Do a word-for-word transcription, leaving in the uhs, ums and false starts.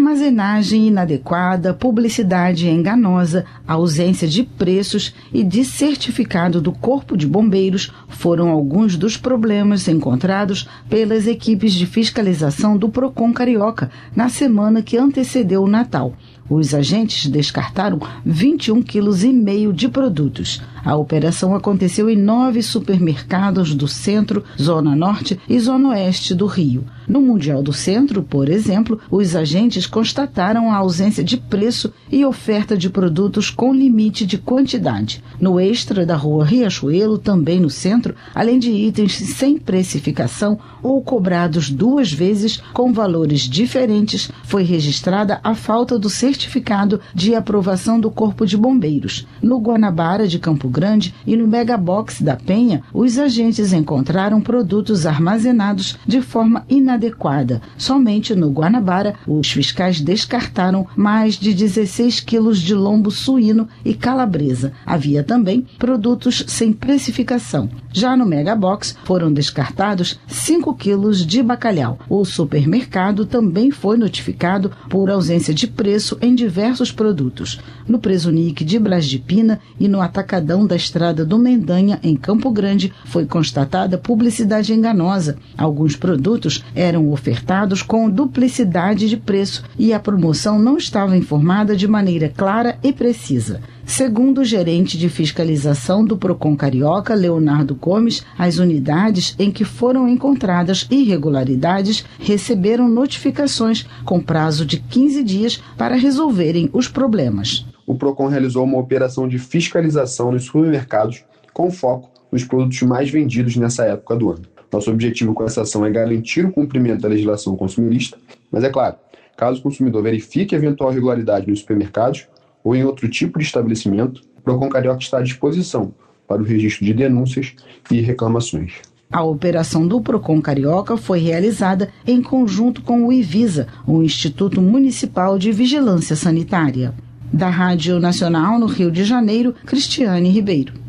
armazenagem inadequada, publicidade enganosa, ausência de preços e de certificado do Corpo de Bombeiros foram alguns dos problemas encontrados pelas equipes de fiscalização do Procon Carioca na semana que antecedeu o Natal. Os agentes descartaram vinte e um quilos e meio de produtos. A operação aconteceu em nove supermercados do Centro, Zona Norte e Zona Oeste do Rio. No Mundial do Centro, por exemplo, os agentes constataram a ausência de preço e oferta de produtos com limite de quantidade. No Extra da Rua Riachuelo, também no centro, além de itens sem precificação ou cobrados duas vezes com valores diferentes, foi registrada a falta do certificado de aprovação do Corpo de Bombeiros. No Guanabara de Campo Grande e no Megabox da Penha, os agentes encontraram produtos armazenados de forma inadequada. Somente no Guanabara, os fiscais descartaram mais de dezesseis quilos de lombo suíno e calabresa. Havia também produtos sem precificação. Já no Megabox, foram descartados cinco quilos de bacalhau. O supermercado também foi notificado por ausência de preço em diversos produtos. No Presunic de Bras de Pina e no Atacadão da Estrada do Mendanha, em Campo Grande, foi constatada publicidade enganosa. Alguns produtos eram ofertados com duplicidade de preço e a promoção não estava informada de maneira clara e precisa. Segundo o gerente de fiscalização do Procon Carioca, Leonardo Gomes, as unidades em que foram encontradas irregularidades receberam notificações com prazo de quinze dias para resolverem os problemas. O Procon realizou uma operação de fiscalização nos supermercados com foco nos produtos mais vendidos nessa época do ano. Nosso objetivo com essa ação é garantir o cumprimento da legislação consumidorista, mas é claro, caso o consumidor verifique eventual irregularidade nos supermercados ou em outro tipo de estabelecimento, o Procon Carioca está à disposição para o registro de denúncias e reclamações. A operação do Procon Carioca foi realizada em conjunto com o IVISA, o Instituto Municipal de Vigilância Sanitária. Da Rádio Nacional no Rio de Janeiro, Cristiane Ribeiro.